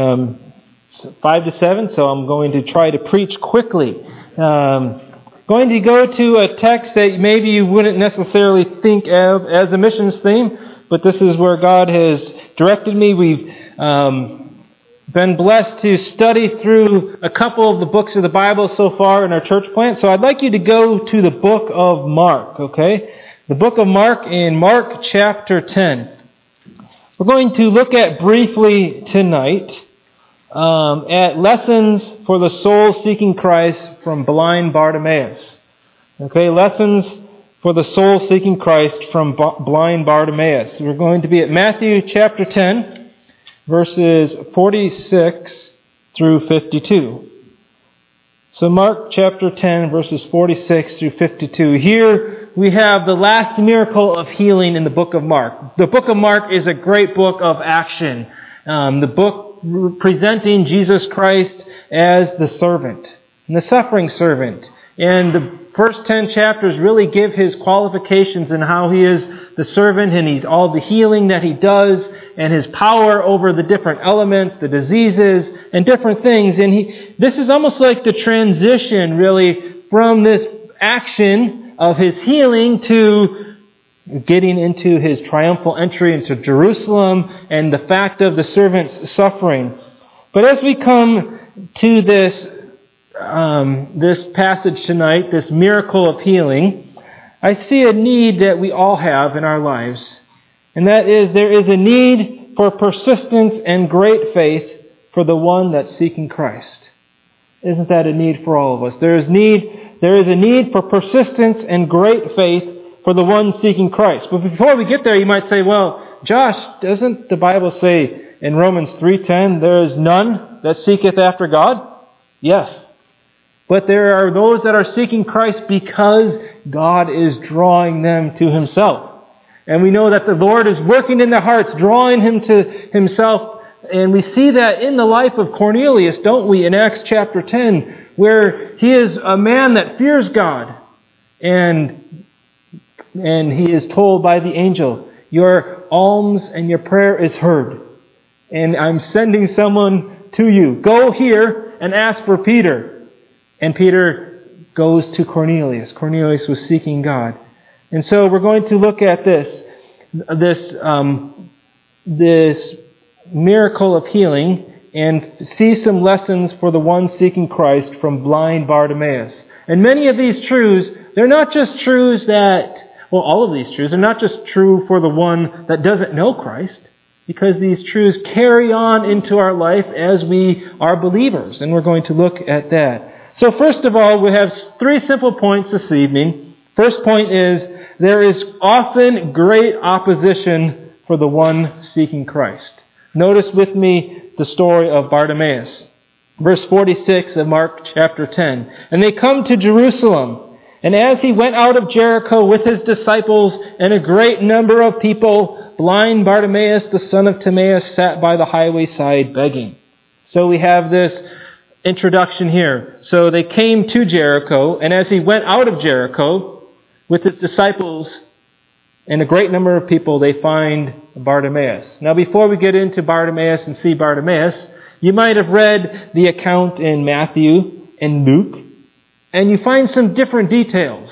5 to 7, so I'm going to try to preach quickly. Going to go to a text that maybe you wouldn't necessarily think of as a missions theme, but this is where God has directed me. We've been blessed to study through a couple of the books of the Bible so far in our church plant. So I'd like you to go to the book of Mark, okay? The book of Mark in Mark chapter 10. We're going to look at briefly tonight at lessons for the soul seeking Christ from blind Bartimaeus. Okay, lessons for the soul seeking Christ from blind Bartimaeus. We're going to be at Matthew chapter 10, verses 46 through 52. So Mark chapter 10, verses 46 through 52. Here we have the last miracle of healing in the book of Mark. The book of Mark is a great book of action. The book presenting Jesus Christ as the servant, and the suffering servant. And the first 10 chapters really give his qualifications and how he is the servant, and he's all the healing that he does, and his power over the different elements, the diseases, and different things. And this is almost like the transition, really, from this action of his healing to getting into his triumphal entry into Jerusalem and the fact of the servant's suffering. But as we come to this passage tonight, this miracle of healing, I see a need that we all have in our lives. And that is, there is a need for persistence and great faith for the one that's seeking Christ. Isn't that a need for all of us? There is a need for persistence and great faith for the one seeking Christ. But before we get there, you might say, well, Josh, doesn't the Bible say in Romans 3:10, there is none that seeketh after God? Yes. But there are those that are seeking Christ because God is drawing them to Himself. And we know that the Lord is working in their hearts, drawing them to Himself. And we see that in the life of Cornelius, don't we, in Acts chapter 10, where he is a man that fears God. And he is told by the angel, your alms and your prayer is heard. And I'm sending someone to you. Go here and ask for Peter. And Peter goes to Cornelius. Cornelius was seeking God. And so we're going to look at this miracle of healing and see some lessons for the one seeking Christ from blind Bartimaeus. And many of these truths, they're not just truths that, well, all of these truths are not just true for the one that doesn't know Christ, because these truths carry on into our life as we are believers, and we're going to look at that. So first of all, we have 3 simple points this evening. First point is, there is often great opposition for the one seeking Christ. Notice with me the story of Bartimaeus. Verse 46 of Mark chapter 10. And they come to Jerusalem. And as he went out of Jericho with his disciples and a great number of people, blind Bartimaeus, the son of Timaeus, sat by the highway side begging. So we have this introduction here. So they came to Jericho, and as he went out of Jericho with his disciples and a great number of people, they find Bartimaeus. Now before we get into Bartimaeus and see Bartimaeus, you might have read the account in Matthew and Luke, and you find some different details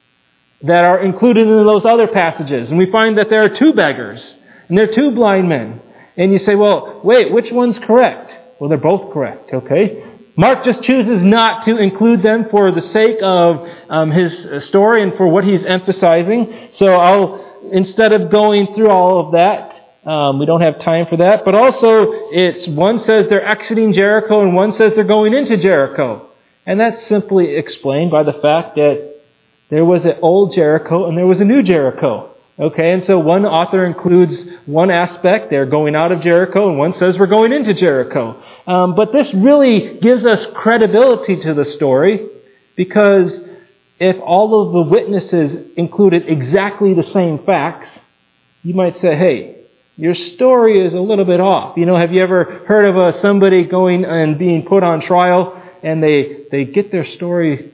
that are included in those other passages. And we find that there are 2 beggars, and there are 2 blind men. And you say, well, wait, which one's correct? Well, they're both correct, okay? Mark just chooses not to include them for the sake of his story and for what he's emphasizing. So instead of going through all of that, we don't have time for that. But also, one says they're exiting Jericho and one says they're going into Jericho. And that's simply explained by the fact that there was an old Jericho and there was a new Jericho. Okay, and so one author includes one aspect, they're going out of Jericho, and one says we're going into Jericho. But this really gives us credibility to the story, because if all of the witnesses included exactly the same facts, you might say, hey, your story is a little bit off. You know, have you ever heard of somebody going and being put on trial, and they get their story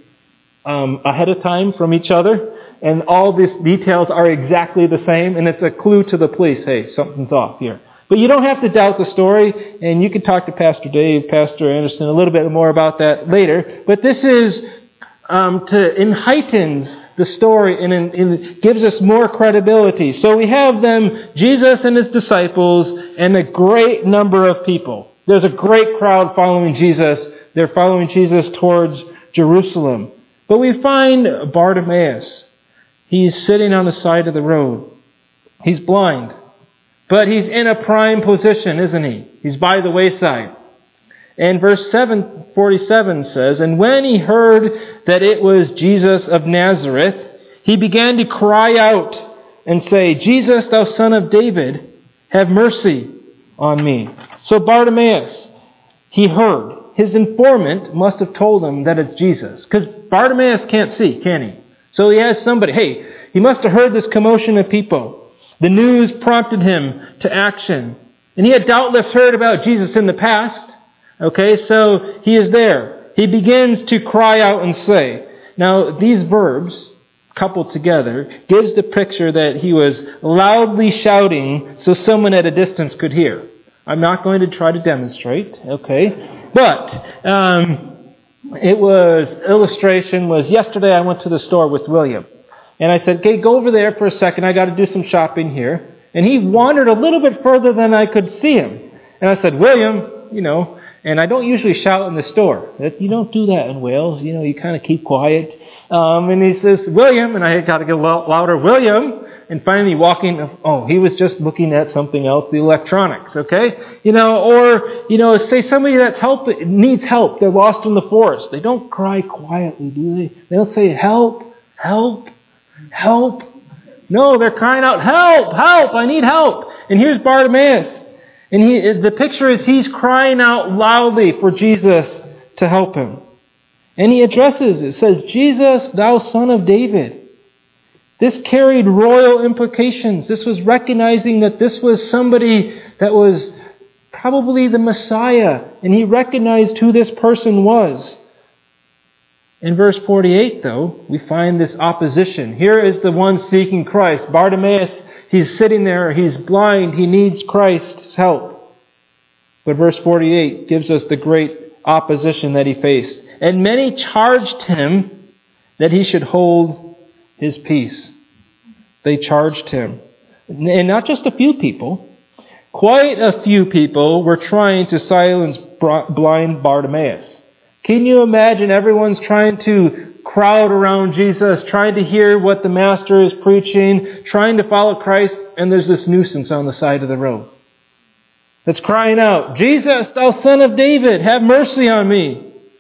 ahead of time from each other, and all these details are exactly the same, and it's a clue to the police, hey, something's off here. But you don't have to doubt the story, and you can talk to Pastor Dave, Pastor Anderson, a little bit more about that later. But this is it heightens the story and gives us more credibility. So we have them, Jesus and his disciples, and a great number of people. There's a great crowd following Jesus. They're following Jesus towards Jerusalem. But we find Bartimaeus. He's sitting on the side of the road. He's blind. But he's in a prime position, isn't he? He's by the wayside. And verse 47 says, "And when he heard that it was Jesus of Nazareth, he began to cry out and say, 'Jesus, thou son of David, have mercy on me.'" So Bartimaeus, he heard. His informant must have told him that it's Jesus. Because Bartimaeus can't see, can he? So he has somebody. Hey, he must have heard this commotion of people. The news prompted him to action. And he had doubtless heard about Jesus in the past. Okay, so he is there. He begins to cry out and say. Now, these verbs, coupled together, gives the picture that he was loudly shouting so someone at a distance could hear. I'm not going to try to demonstrate, okay? But illustration was yesterday I went to the store with William. And I said, "Okay, go over there for a second. I got to do some shopping here." And he wandered a little bit further than I could see him. And I said, "William, and I don't usually shout in the store. You don't do that in Wales. You kind of keep quiet." And he says, "William," and I got to get louder, "William." And finally walking, he was just looking at something else, the electronics, okay? Say somebody needs help. They're lost in the forest. They don't cry quietly, do they? They don't say, "Help, help, help." No, they're crying out, "Help, help, I need help." And here's Bartimaeus. And the picture is he's crying out loudly for Jesus to help him. And he addresses it. It says, "Jesus, thou son of David." This carried royal implications. This was recognizing that this was somebody that was probably the Messiah. And he recognized who this person was. In verse 48, though, we find this opposition. Here is the one seeking Christ. Bartimaeus, he's sitting there. He's blind. He needs Christ's help. But verse 48 gives us the great opposition that he faced. "And many charged him that he should hold his peace." They charged him. And not just a few people. Quite a few people were trying to silence blind Bartimaeus. Can you imagine everyone's trying to crowd around Jesus, trying to hear what the Master is preaching, trying to follow Christ, and there's this nuisance on the side of the road that's crying out, "Jesus, thou son of David, have mercy on me."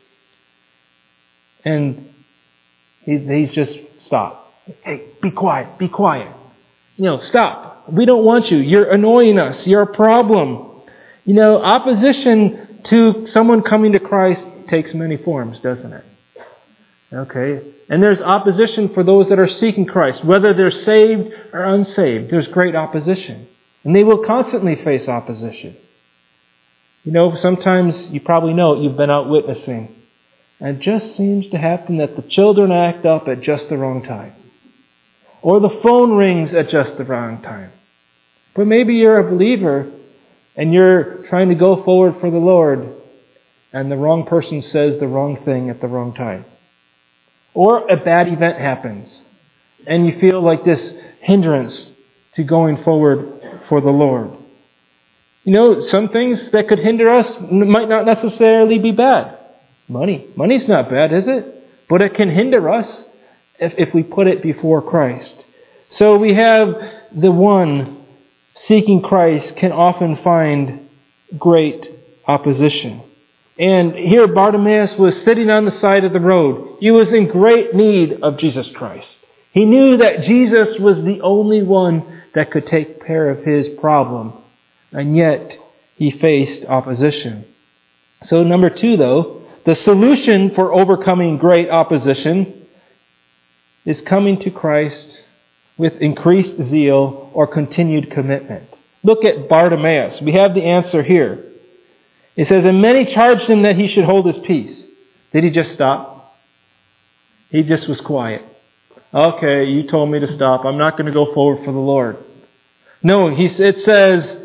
And he's just stopped. "Hey, be quiet, be quiet. Stop. We don't want you. You're annoying us. You're a problem." Opposition to someone coming to Christ takes many forms, doesn't it? Okay. And there's opposition for those that are seeking Christ, whether they're saved or unsaved. There's great opposition. And they will constantly face opposition. Sometimes you probably know it, you've been out witnessing. And it just seems to happen that the children act up at just the wrong time. Or the phone rings at just the wrong time. But maybe you're a believer and you're trying to go forward for the Lord and the wrong person says the wrong thing at the wrong time. Or a bad event happens and you feel like this hindrance to going forward for the Lord. Some things that could hinder us might not necessarily be bad. Money's not bad, is it? But it can hinder us if we put it before Christ. So we have the one seeking Christ can often find great opposition. And here Bartimaeus was sitting on the side of the road. He was in great need of Jesus Christ. He knew that Jesus was the only one that could take care of his problem. And yet he faced opposition. So number 2, though, the solution for overcoming great opposition is coming to Christ with increased zeal or continued commitment. Look at Bartimaeus. We have the answer here. It says, "And many charged him that he should hold his peace." Did he just stop? He just was quiet. "Okay, you told me to stop. I'm not going to go forward for the Lord." No, it says,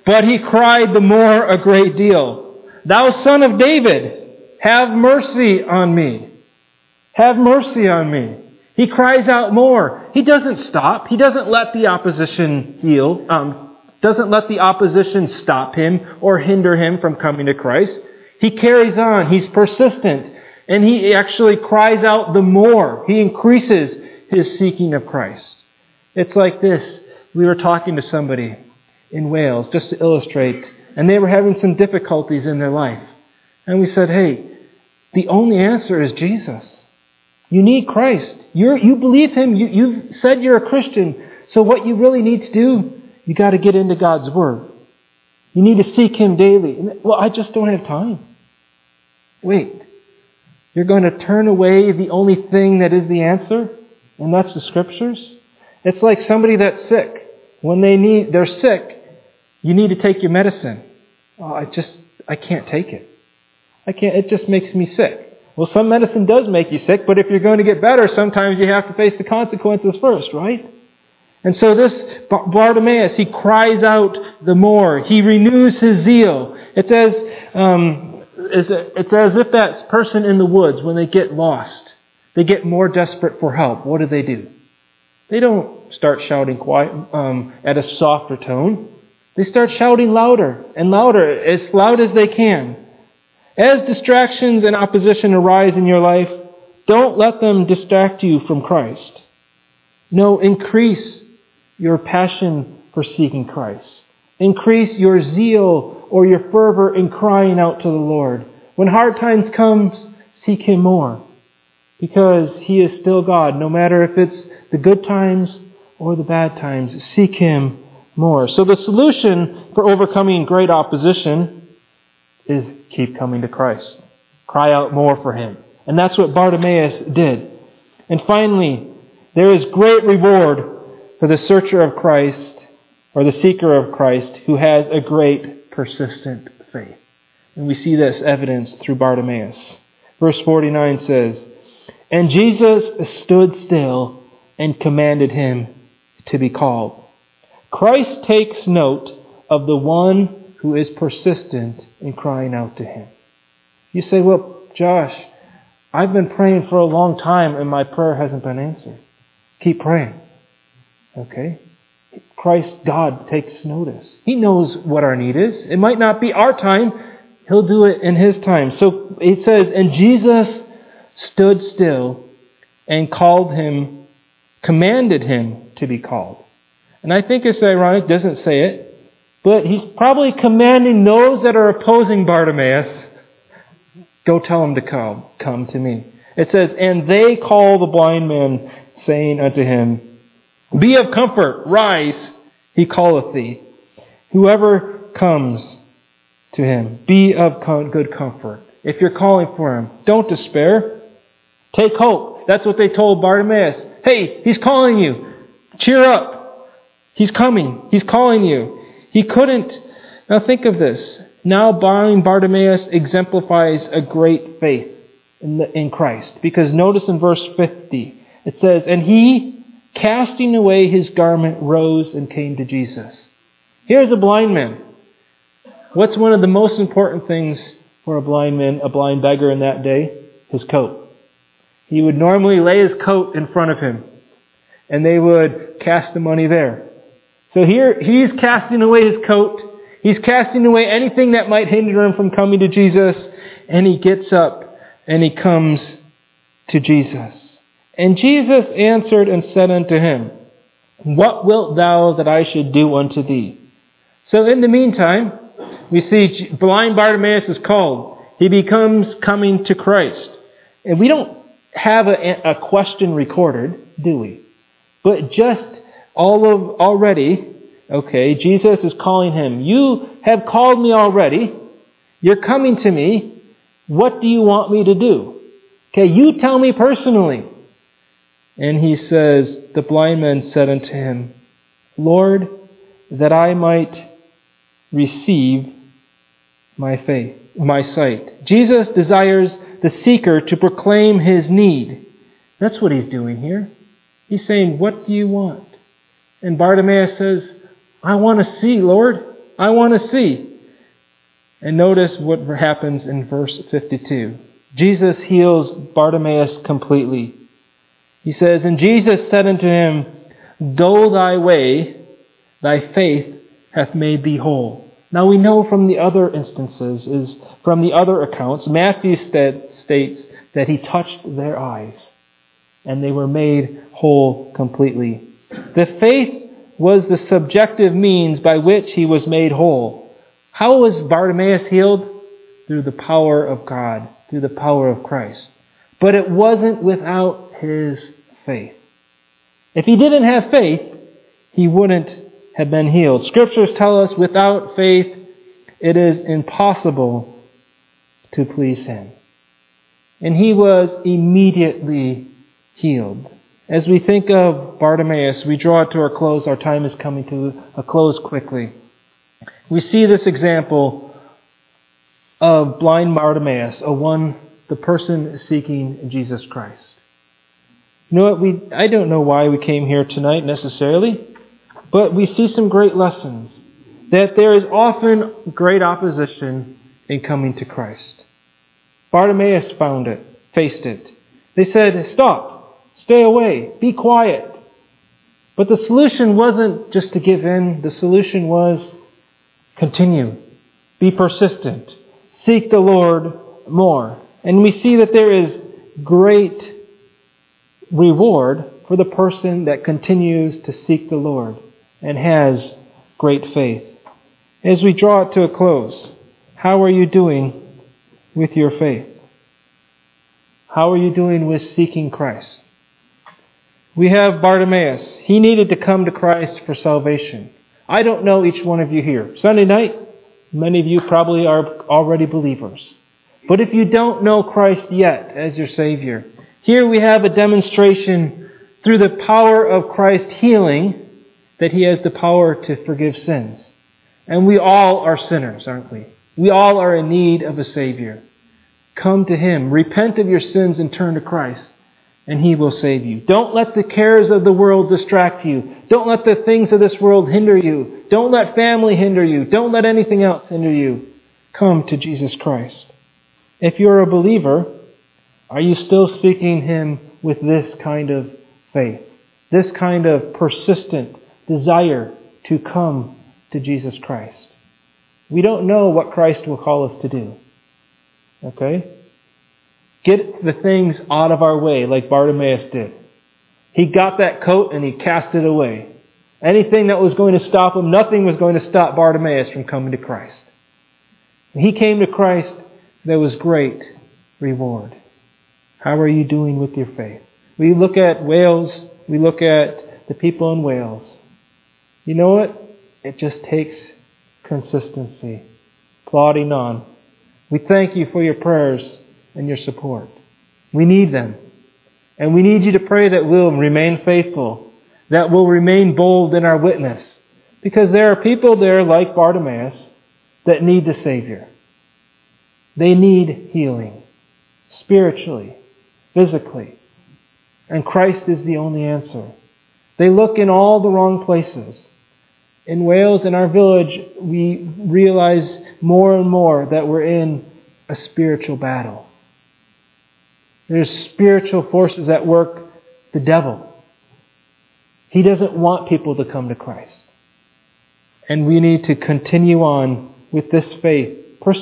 But he cried the more a great deal, Thou Son of David, have mercy on me. Have mercy on me. He cries out more. He doesn't stop. He doesn't let the opposition doesn't let the opposition stop him or hinder him from coming to Christ. He carries on. He's persistent. And he actually cries out the more. He increases his seeking of Christ. It's like this. We were talking to somebody in Wales, just to illustrate, and they were having some difficulties in their life. And we said, hey, the only answer is Jesus. You need Christ. You believe Him. You've said you're a Christian. So what you really need to do, you got to get into God's Word. You need to seek Him daily. Well, I just don't have time. Wait. You're going to turn away the only thing that is the answer? And that's the Scriptures? It's like somebody that's sick. When they're sick, you need to take your medicine. Oh, I can't take it. It just makes me sick. Well, some medicine does make you sick, but if you're going to get better, sometimes you have to face the consequences first, right? And so this Bartimaeus, he cries out the more. He renews his zeal. It's as if that person in the woods, when they get lost, they get more desperate for help. What do? They don't start shouting quiet at a softer tone. They start shouting louder and louder, as loud as they can. As distractions and opposition arise in your life, don't let them distract you from Christ. No, increase your passion for seeking Christ. Increase your zeal or your fervor in crying out to the Lord. When hard times come, seek Him more, because He is still God. No matter if it's the good times or the bad times, seek Him more. So the solution for overcoming great opposition is keep coming to Christ. Cry out more for Him. And that's what Bartimaeus did. And finally, there is great reward for the searcher of Christ, or the seeker of Christ, who has a great persistent faith. And we see this evidence through Bartimaeus. Verse 49 says, And Jesus stood still and commanded him to be called. Christ takes note of the one who is persistent in crying out to Him. You say, well, Josh, I've been praying for a long time and my prayer hasn't been answered. Keep praying. Okay? Christ, God, takes notice. He knows what our need is. It might not be our time. He'll do it in His time. So it says, And Jesus stood still and commanded him to be called. And I think it's ironic, doesn't say it, but He's probably commanding those that are opposing Bartimaeus, go tell him to come to me. It says, And they call the blind man, saying unto him, Be of comfort, rise, he calleth thee. Whoever comes to him, be of good comfort. If you're calling for him, don't despair. Take hope. That's what they told Bartimaeus. Hey, He's calling you. Cheer up. He's coming. He's calling you. He couldn't. Now think of this. Now blind Bartimaeus exemplifies a great faith in Christ. Because notice in verse 50, it says, And he, casting away his garment, rose and came to Jesus. Here's a blind man. What's one of the most important things for a blind man, a blind beggar in that day? His coat. He would normally lay his coat in front of him, and they would cast the money there. So here, he's casting away his coat. He's casting away anything that might hinder him from coming to Jesus. And he gets up and he comes to Jesus. And Jesus answered and said unto him, What wilt thou that I should do unto thee? So in the meantime, we see blind Bartimaeus is called. He becomes coming to Christ. And we don't have a question recorded, do we? But just already, okay, Jesus is calling him. You have called me already. You're coming to me. What do you want me to do? Okay, you tell me personally. And he says, the blind man said unto him, Lord, that I might receive my sight. Jesus desires the seeker to proclaim his need. That's what he's doing here. He's saying, what do you want? And Bartimaeus says, I want to see, Lord. I want to see. And notice what happens in verse 52. Jesus heals Bartimaeus completely. He says, "And Jesus said unto him, Go thy way, thy faith hath made thee whole." Now we know from the other instances, from the other accounts, Matthew states that he touched their eyes, and they were made whole completely. The faith was the subjective means by which he was made whole. How was Bartimaeus healed? Through the power of God, through the power of Christ. But it wasn't without his faith. If he didn't have faith, he wouldn't have been healed. Scriptures tell us without faith, it is impossible to please him. And he was immediately healed. As we think of Bartimaeus, we draw it to our close. Our time is coming to a close quickly. We see this example of blind Bartimaeus, the person seeking Jesus Christ. You know what? I don't know why we came here tonight necessarily, but we see some great lessons. That there is often great opposition in coming to Christ. Bartimaeus faced it. They said, "Stop, stay away, be quiet." But the solution wasn't just to give in. The solution was continue, be persistent, seek the Lord more. And we see that there is great reward for the person that continues to seek the Lord and has great faith. As we draw it to a close, how are you doing with your faith? How are you doing with seeking Christ? We have Bartimaeus. He needed to come to Christ for salvation. I don't know each one of you here. Sunday night, many of you probably are already believers. But if you don't know Christ yet as your Savior, here we have a demonstration through the power of Christ's healing that He has the power to forgive sins. And we all are sinners, aren't we? We all are in need of a Savior. Come to Him, repent of your sins and turn to Christ, and He will save you. Don't let the cares of the world distract you. Don't let the things of this world hinder you. Don't let family hinder you. Don't let anything else hinder you. Come to Jesus Christ. If you're a believer, are you still seeking Him with this kind of faith? This kind of persistent desire to come to Jesus Christ? We don't know what Christ will call us to do. Okay? Get the things out of our way like Bartimaeus did. He got that coat and he cast it away. Anything that was going to stop him, nothing was going to stop Bartimaeus from coming to Christ. When he came to Christ, there was great reward. How are you doing with your faith? We look at Wales, we look at the people in Wales. You know what? It just takes consistency, plodding on. We thank you for your prayers and your support. We need them. And we need you to pray that we'll remain faithful, that we'll remain bold in our witness. Because there are people there like Bartimaeus that need the Savior. They need healing, spiritually, physically. And Christ is the only answer. They look in all the wrong places. In Wales, in our village, we realize more and more that we're in a spiritual battle. There's spiritual forces at work, the devil. He doesn't want people to come to Christ. And we need to continue on with this faith,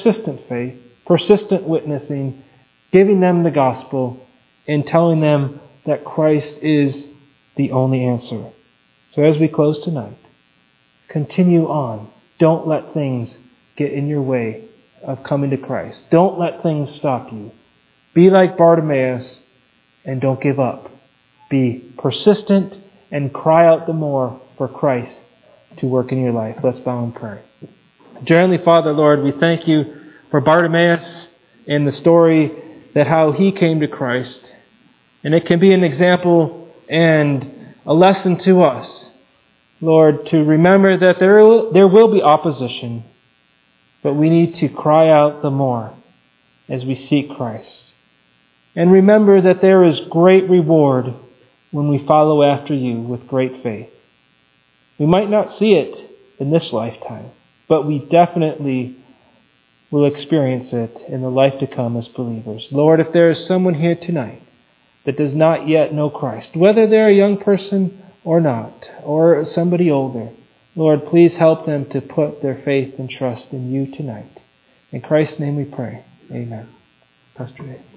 persistent witnessing, giving them the gospel, and telling them that Christ is the only answer. So as we close tonight, continue on. Don't let things get in your way of coming to Christ. Don't let things stop you. Be like Bartimaeus and don't give up. Be persistent and cry out the more for Christ to work in your life. Let's bow and pray. Dear Heavenly Father, Lord, we thank you for Bartimaeus and the story that how he came to Christ. And it can be an example and a lesson to us, Lord, to remember that there will be opposition, but we need to cry out the more as we seek Christ. And remember that there is great reward when we follow after you with great faith. We might not see it in this lifetime, but we definitely will experience it in the life to come as believers. Lord, if there is someone here tonight that does not yet know Christ, whether they're a young person or not, or somebody older, Lord, please help them to put their faith and trust in you tonight. In Christ's name we pray. Amen. Pastor Dave.